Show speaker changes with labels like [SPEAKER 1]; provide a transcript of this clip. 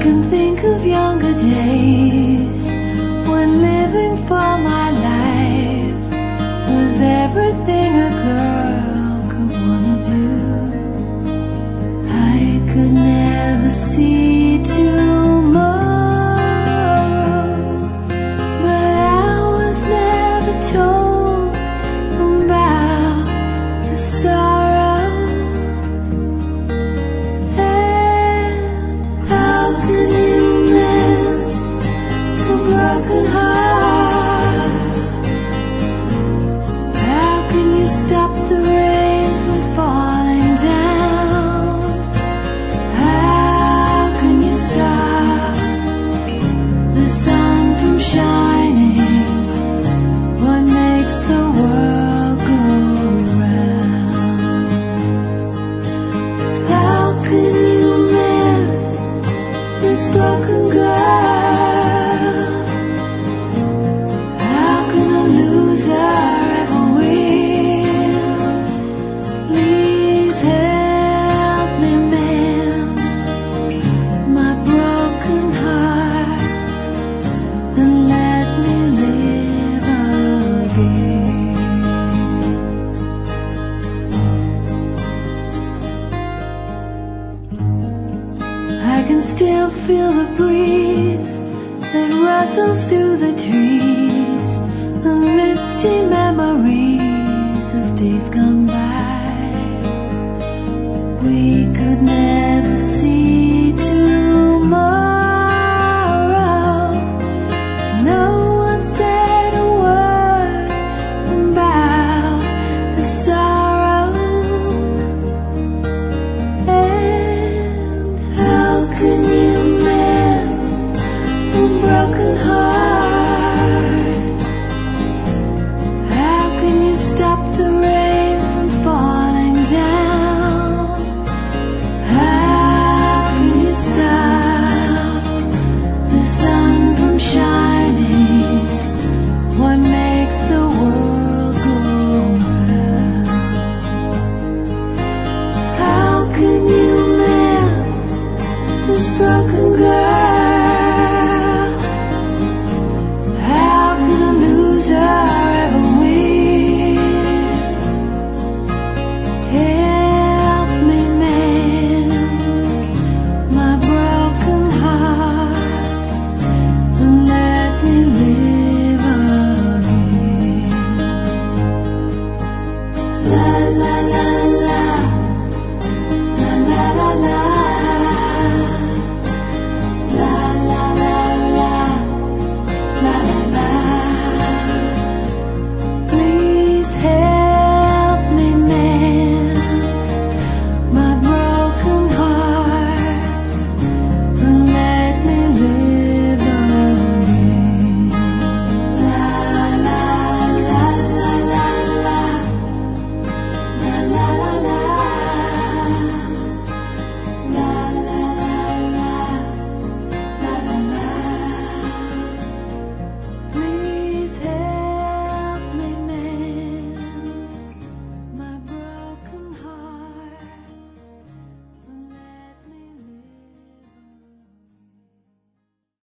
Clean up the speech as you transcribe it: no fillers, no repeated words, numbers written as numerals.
[SPEAKER 1] can think of younger days when living for my life was everything a girl could wanna do. I could never see tomorrow, but I was never told about the sorrow. And how can you mend a broken heart? How can you stop the rain from falling down? How can you stop the sun from shining? What makes the world go round? How can you mend this broken girl? How can a loser ever win? Please help me mend my broken heart and let me live again. I can still feel the breeze that rustles through the trees, the misty memories of days gone by. We could never see tomorrow. No one said a word about the sorrow. And how can you mend a broken heart? How can you stop the rain from falling down? How can you stop the sun from shining? What makes the world go round? How can you mend this broken girl?